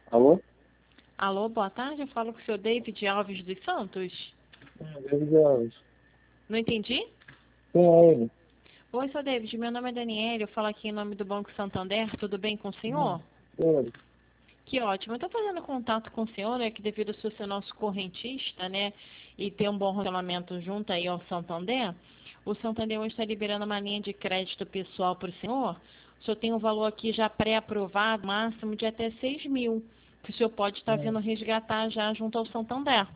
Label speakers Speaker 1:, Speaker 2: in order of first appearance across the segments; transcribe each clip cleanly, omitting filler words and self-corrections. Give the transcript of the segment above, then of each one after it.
Speaker 1: Alô?
Speaker 2: Alô, boa tarde. Eu falo com o senhor David Alves dos Santos.
Speaker 1: David Alves.
Speaker 2: Não entendi?
Speaker 1: Quem é ele?
Speaker 2: Oi, senhor David. Meu nome é Daniela. Eu falo aqui em nome do Banco Santander. Tudo bem com o senhor?
Speaker 1: Ele.
Speaker 2: Que ótimo. Eu estou fazendo contato com o senhor, né, que devido ao senhor ser nosso correntista, né, e ter um bom relacionamento junto aí ao Santander, o Santander hoje está liberando uma linha de crédito pessoal para o senhor. O senhor tem um valor aqui já pré-aprovado, máximo de até 6 mil, que o senhor pode estar
Speaker 1: Hum,
Speaker 2: vindo resgatar já junto ao Santander.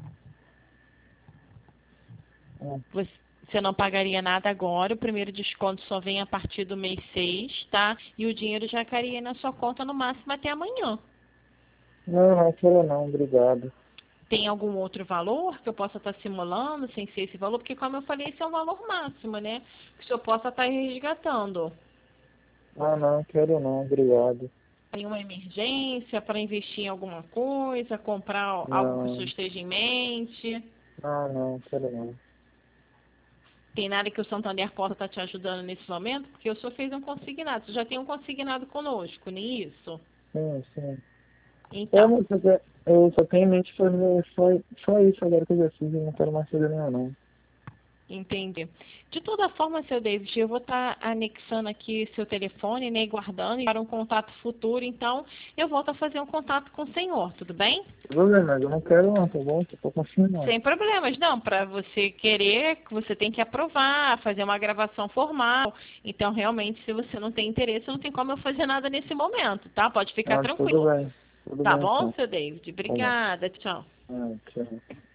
Speaker 1: hum.
Speaker 2: Você não pagaria nada agora, o primeiro desconto só vem a partir do mês 6, tá? E o dinheiro já cairia na sua conta no máximo até amanhã.
Speaker 1: Não, não quero não, obrigado.
Speaker 2: Tem algum outro valor que eu possa estar simulando sem ser esse valor? Porque, como eu falei, esse é um valor máximo, né? Que o senhor possa estar resgatando.
Speaker 1: Ah, não, quero não, obrigado.
Speaker 2: Tem uma emergência para investir em alguma coisa, comprar algo que o senhor
Speaker 1: Não,
Speaker 2: esteja em mente.
Speaker 1: não, quero não.
Speaker 2: Tem nada que o Santander possa estar te ajudando nesse momento? Porque o senhor fez um consignado. Você já tem um consignado conosco, nem isso?
Speaker 1: Sim.
Speaker 2: Então,
Speaker 1: Eu só tenho em mente fazer só isso agora que eu já fiz e não quero mais fazer nenhum não.
Speaker 2: entendi. De toda forma, seu David, eu vou estar anexando aqui seu telefone, né, e guardando para um contato futuro. Então, eu volto a fazer um contato com o senhor, tudo bem?
Speaker 1: Vou ver, mas eu não quero não, tá bom? Tô confiando não.
Speaker 2: Sem problemas, não. Para você querer, você tem que aprovar, fazer uma gravação formal. Então, realmente, se você não tem interesse, não tem como eu fazer nada nesse momento, tá? Pode ficar
Speaker 1: Ah, tudo
Speaker 2: tranquilo.
Speaker 1: bem. Tudo
Speaker 2: Tá
Speaker 1: bem
Speaker 2: bom,
Speaker 1: então.
Speaker 2: seu David?
Speaker 1: Tá bom.
Speaker 2: Obrigada. Tchau.
Speaker 1: Ah, tchau.